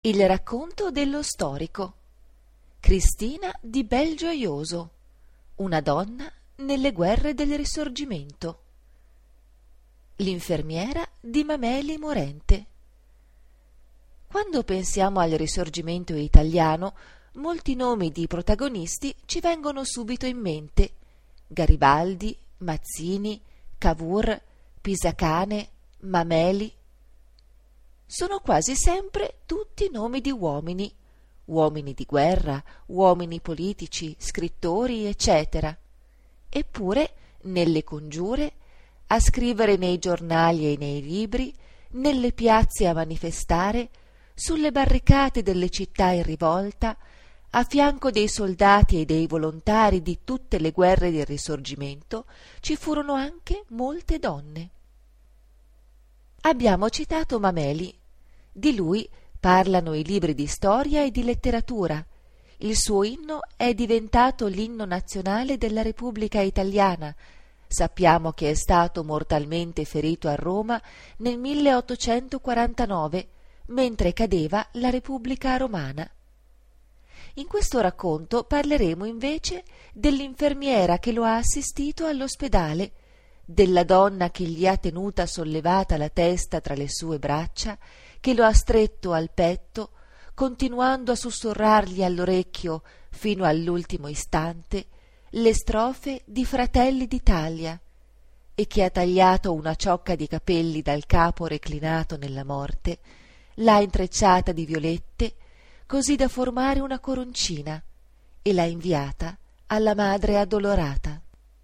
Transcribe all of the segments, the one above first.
Il racconto dello storico. Cristina di Belgioioso, una donna nelle guerre del Risorgimento. L'infermiera di Mameli Morente. Quando pensiamo al Risorgimento italiano, molti nomi di protagonisti ci vengono subito in mente: Garibaldi, Mazzini, Cavour, Pisacane, Mameli. Sono quasi sempre tutti nomi di uomini di guerra, uomini politici, scrittori, eccetera. Eppure, nelle congiure, a scrivere nei giornali e nei libri, nelle piazze a manifestare, sulle barricate delle città in rivolta, a fianco dei soldati e dei volontari di tutte le guerre del Risorgimento, ci furono anche molte donne. Abbiamo citato Mameli. Di lui parlano i libri di storia e di letteratura. Il suo inno è diventato l'inno nazionale della Repubblica Italiana. Sappiamo che è stato mortalmente ferito a Roma nel 1849, mentre cadeva la Repubblica Romana. In questo racconto parleremo invece dell'infermiera che lo ha assistito all'ospedale, della donna che gli ha tenuta sollevata la testa tra le sue braccia, che lo ha stretto al petto, continuando a sussurrargli all'orecchio fino all'ultimo istante le strofe di Fratelli d'Italia, e che ha tagliato una ciocca di capelli dal capo reclinato nella morte, l'ha intrecciata di violette così da formare una coroncina e l'ha inviata alla madre addolorata.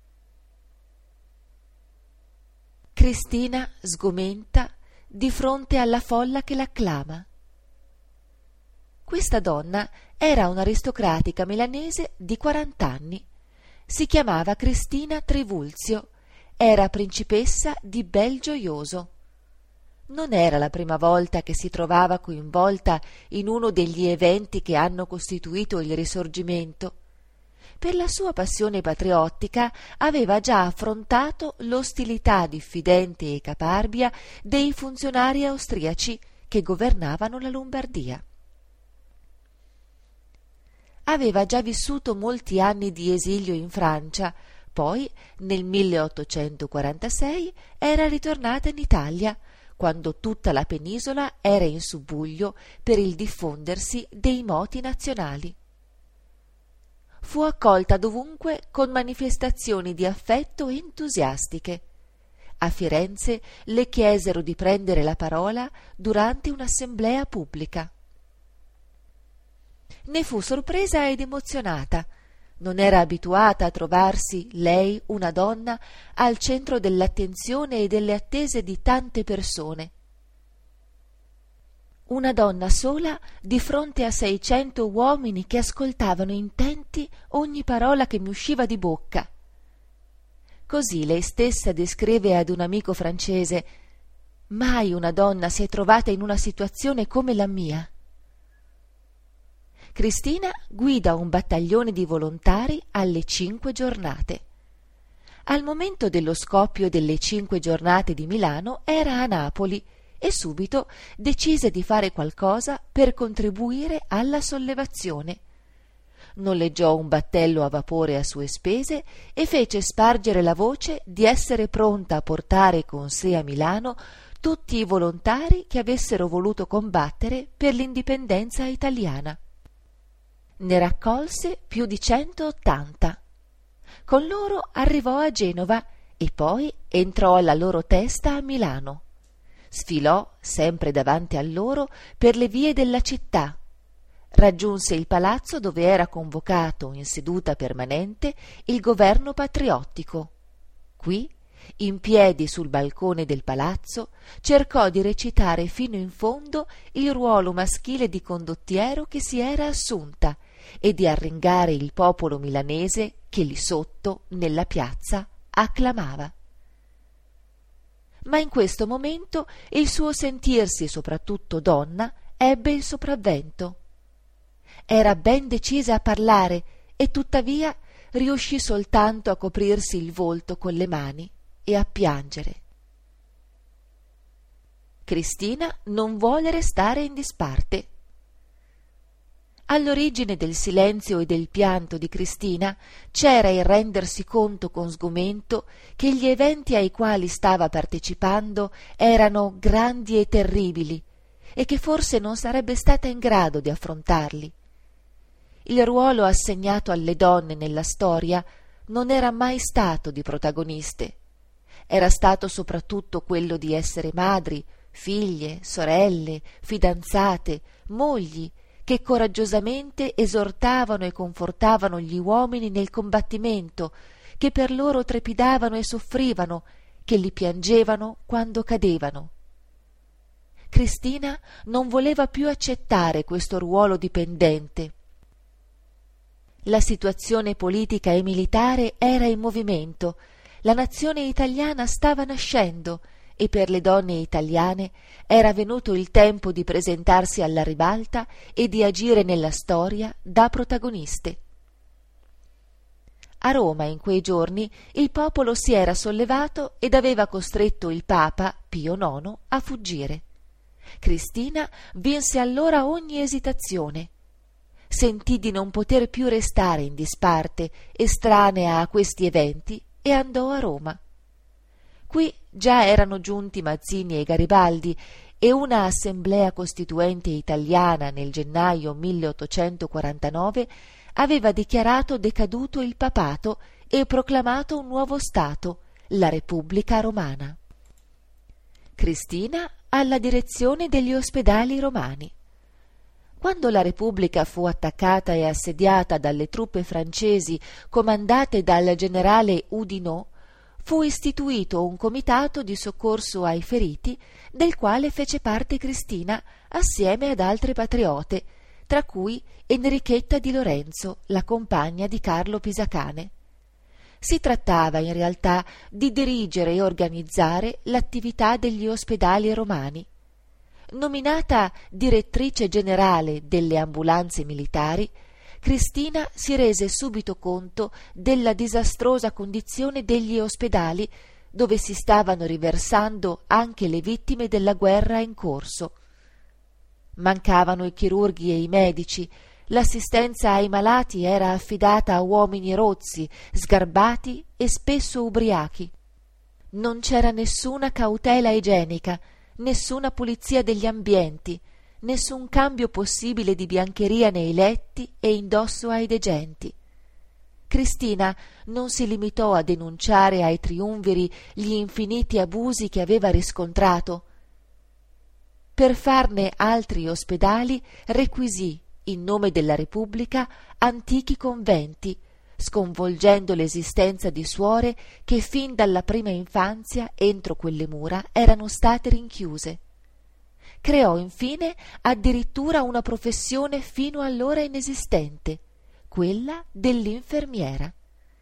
Cristina sgomenta di fronte alla folla che l'acclama. Questa donna era un'aristocratica milanese di 40 anni. Si chiamava Cristina Trivulzio, era principessa di Belgioioso. Non era la prima volta che si trovava coinvolta in uno degli eventi che hanno costituito il Risorgimento. Per la sua passione patriottica aveva già affrontato l'ostilità diffidente e caparbia dei funzionari austriaci che governavano la Lombardia. Aveva già vissuto molti anni di esilio in Francia, poi nel 1846 era ritornata in Italia, quando tutta la penisola era in subbuglio per il diffondersi dei moti nazionali. Fu accolta dovunque con manifestazioni di affetto entusiastiche. A Firenze le chiesero di prendere la parola durante un'assemblea pubblica. Ne fu sorpresa ed emozionata. Non era abituata a trovarsi, lei, una donna, al centro dell'attenzione e delle attese di tante persone. Una donna sola di fronte a 600 uomini che ascoltavano intenti ogni parola che mi usciva di bocca. Così lei stessa descrive ad un amico francese: «Mai una donna si è trovata in una situazione come la mia». Cristina guida un battaglione di volontari alle 5 giornate. Al momento dello scoppio delle 5 giornate di Milano era a Napoli e subito decise di fare qualcosa per contribuire alla sollevazione. Noleggiò un battello a vapore a sue spese e fece spargere la voce di essere pronta a portare con sé a Milano tutti i volontari che avessero voluto combattere per l'indipendenza italiana. Ne raccolse più di 180. Con loro arrivò a Genova e poi entrò alla loro testa a Milano. Sfilò, sempre davanti a loro, per le vie della città. Raggiunse il palazzo dove era convocato in seduta permanente il governo patriottico. Qui, in piedi sul balcone del palazzo, cercò di recitare fino in fondo il ruolo maschile di condottiero che si era assunta e di arringare il popolo milanese che lì sotto, nella piazza, acclamava. Ma in questo momento il suo sentirsi soprattutto donna ebbe il sopravvento. Era ben decisa a parlare e tuttavia riuscì soltanto a coprirsi il volto con le mani e a piangere. Cristina non vuole restare in disparte. All'origine del silenzio e del pianto di Cristina c'era il rendersi conto con sgomento che gli eventi ai quali stava partecipando erano grandi e terribili e che forse non sarebbe stata in grado di affrontarli. Il ruolo assegnato alle donne nella storia non era mai stato di protagoniste. Era stato soprattutto quello di essere madri, figlie, sorelle, fidanzate, mogli, che coraggiosamente esortavano e confortavano gli uomini nel combattimento, che per loro trepidavano e soffrivano, che li piangevano quando cadevano. Cristina non voleva più accettare questo ruolo dipendente. La situazione politica e militare era in movimento, la nazione italiana stava nascendo e per le donne italiane era venuto il tempo di presentarsi alla ribalta e di agire nella storia da protagoniste. A Roma in quei giorni il popolo si era sollevato ed aveva costretto il Papa Pio IX a fuggire. Cristina vinse allora ogni esitazione. Sentì di non poter più restare in disparte, estranea a questi eventi, e andò a Roma. Qui già erano giunti Mazzini e Garibaldi e una assemblea costituente italiana nel gennaio 1849 aveva dichiarato decaduto il papato e proclamato un nuovo Stato, la Repubblica Romana. Cristina alla direzione degli ospedali romani. Quando la Repubblica fu attaccata e assediata dalle truppe francesi comandate dal generale Oudinot, fu istituito un comitato di soccorso ai feriti, del quale fece parte Cristina assieme ad altre patriote, tra cui Enrichetta di Lorenzo, la compagna di Carlo Pisacane. Si trattava in realtà di dirigere e organizzare l'attività degli ospedali romani. Nominata direttrice generale delle ambulanze militari, Cristina si rese subito conto della disastrosa condizione degli ospedali dove si stavano riversando anche le vittime della guerra in corso. Mancavano i chirurghi e i medici, l'assistenza ai malati era affidata a uomini rozzi, sgarbati e spesso ubriachi. Non c'era nessuna cautela igienica, nessuna pulizia degli ambienti, nessun cambio possibile di biancheria nei letti e indosso ai degenti. Cristina non si limitò a denunciare ai triumviri gli infiniti abusi che aveva riscontrato. Per farne altri ospedali requisì, in nome della Repubblica, antichi conventi, sconvolgendo l'esistenza di suore che fin dalla prima infanzia entro quelle mura erano state rinchiuse. Creò infine addirittura una professione fino allora inesistente, quella dell'infermiera.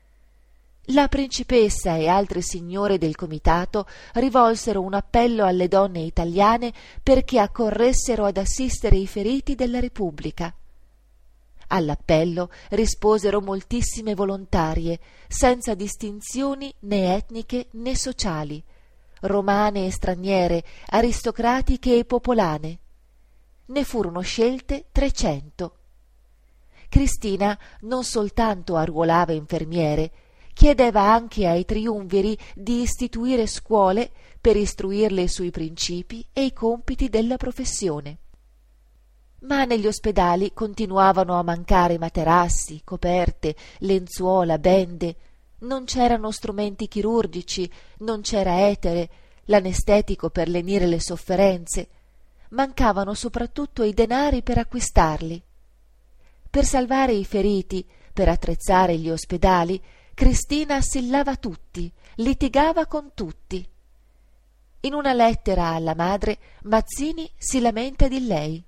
La principessa e altre signore del comitato rivolsero un appello alle donne italiane perché accorressero ad assistere i feriti della Repubblica. All'appello risposero moltissime volontarie, senza distinzioni né etniche né sociali, romane e straniere, aristocratiche e popolane. Ne furono scelte 300. Cristina non soltanto arruolava infermiere, chiedeva anche ai triumviri di istituire scuole per istruirle sui principi e i compiti della professione. Ma negli ospedali continuavano a mancare materassi, coperte, lenzuola, bende. Non c'erano strumenti chirurgici, non c'era etere, l'anestetico per lenire le sofferenze. Mancavano soprattutto i denari per acquistarli. Per salvare i feriti, per attrezzare gli ospedali, Cristina assillava tutti, litigava con tutti. In una lettera alla madre, Mazzini si lamenta di lei.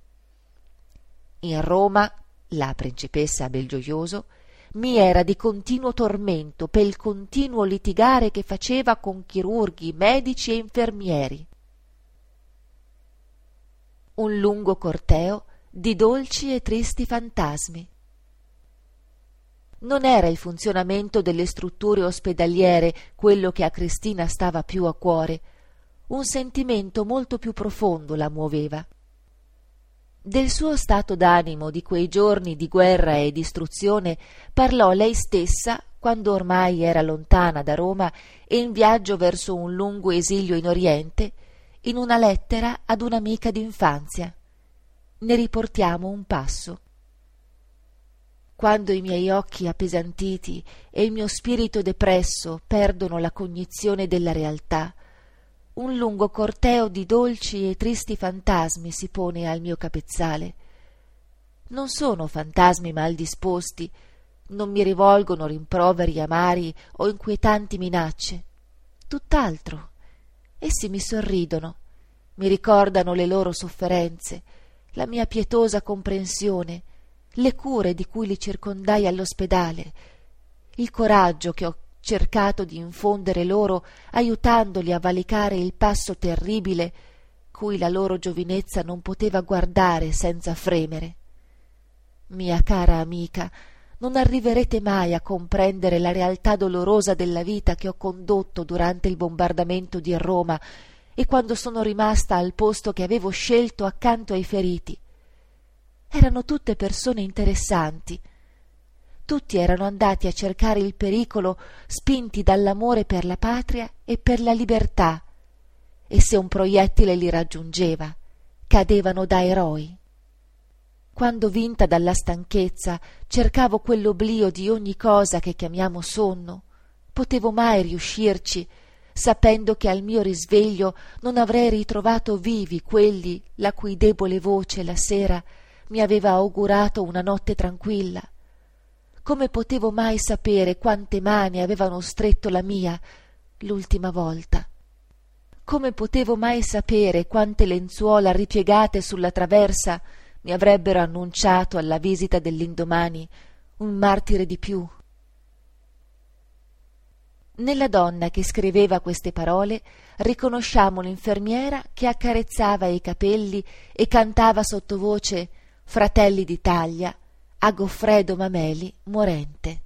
In Roma, la principessa Belgiojoso mi era di continuo tormento per il continuo litigare che faceva con chirurghi, medici e infermieri. Un lungo corteo di dolci e tristi fantasmi. Non era il funzionamento delle strutture ospedaliere quello che a Cristina stava più a cuore, un sentimento molto più profondo la muoveva. Del suo stato d'animo di quei giorni di guerra e distruzione parlò lei stessa quando ormai era lontana da Roma e in viaggio verso un lungo esilio in Oriente, in una lettera ad un'amica d'infanzia. Ne riportiamo un passo. Quando i miei occhi appesantiti e il mio spirito depresso perdono la cognizione della realtà, un lungo corteo di dolci e tristi fantasmi si pone al mio capezzale. Non sono fantasmi mal disposti, non mi rivolgono rimproveri amari o inquietanti minacce. Tutt'altro. Essi mi sorridono, mi ricordano le loro sofferenze, la mia pietosa comprensione, le cure di cui li circondai all'ospedale, il coraggio che ho cercato di infondere loro aiutandoli a valicare il passo terribile cui la loro giovinezza non poteva guardare senza fremere. Mia cara amica, non arriverete mai a comprendere la realtà dolorosa della vita che ho condotto durante il bombardamento di Roma e quando sono rimasta al posto che avevo scelto accanto ai feriti. Erano tutte persone interessanti. Tutti erano andati a cercare il pericolo spinti dall'amore per la patria e per la libertà, e se un proiettile li raggiungeva, cadevano da eroi. Quando, vinta dalla stanchezza, cercavo quell'oblio di ogni cosa che chiamiamo sonno, potevo mai riuscirci, sapendo che al mio risveglio non avrei ritrovato vivi quelli la cui debole voce la sera mi aveva augurato una notte tranquilla? Come potevo mai sapere quante mani avevano stretto la mia l'ultima volta? Come potevo mai sapere quante lenzuola ripiegate sulla traversa mi avrebbero annunciato alla visita dell'indomani un martire di più? Nella donna che scriveva queste parole riconosciamo l'infermiera che accarezzava i capelli e cantava sottovoce «Fratelli d'Italia» a Goffredo Mameli, morente.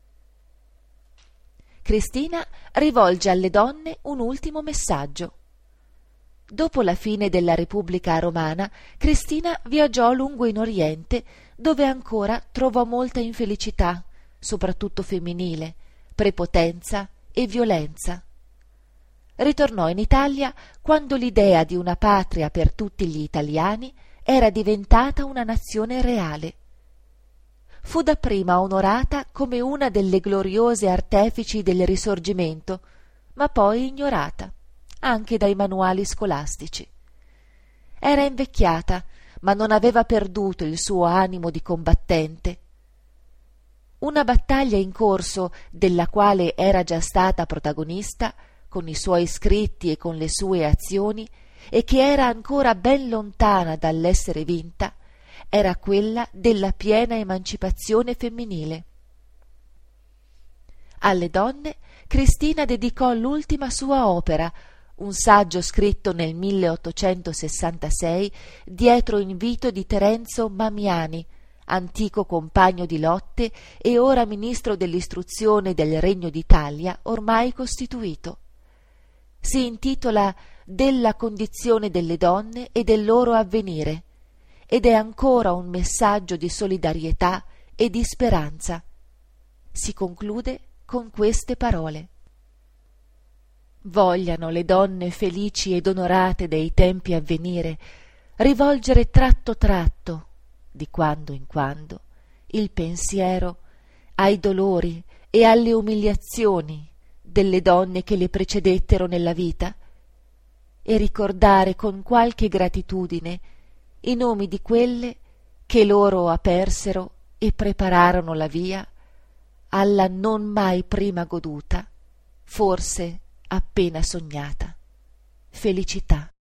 Cristina rivolge alle donne un ultimo messaggio. Dopo la fine della Repubblica Romana, Cristina viaggiò lungo in Oriente, dove ancora trovò molta infelicità, soprattutto femminile, prepotenza e violenza. Ritornò in Italia quando l'idea di una patria per tutti gli italiani era diventata una nazione reale. Fu dapprima onorata come una delle gloriose artefici del Risorgimento, ma poi ignorata, anche dai manuali scolastici. Era invecchiata, ma non aveva perduto il suo animo di combattente. Una battaglia in corso, della quale era già stata protagonista, con i suoi scritti e con le sue azioni, e che era ancora ben lontana dall'essere vinta, era quella della piena emancipazione femminile. Alle donne Cristina dedicò l'ultima sua opera, un saggio scritto nel 1866 dietro invito di Terenzo Mamiani, antico compagno di lotte e ora ministro dell'istruzione del Regno d'Italia ormai costituito. Si intitola «Della condizione delle donne e del loro avvenire» ed è ancora un messaggio di solidarietà e di speranza. Si conclude con queste parole: vogliano le donne felici ed onorate dei tempi a venire rivolgere tratto tratto, di quando in quando, il pensiero ai dolori e alle umiliazioni delle donne che le precedettero nella vita e ricordare con qualche gratitudine i nomi di quelle che loro apersero e prepararono la via alla non mai prima goduta, forse appena sognata, felicità.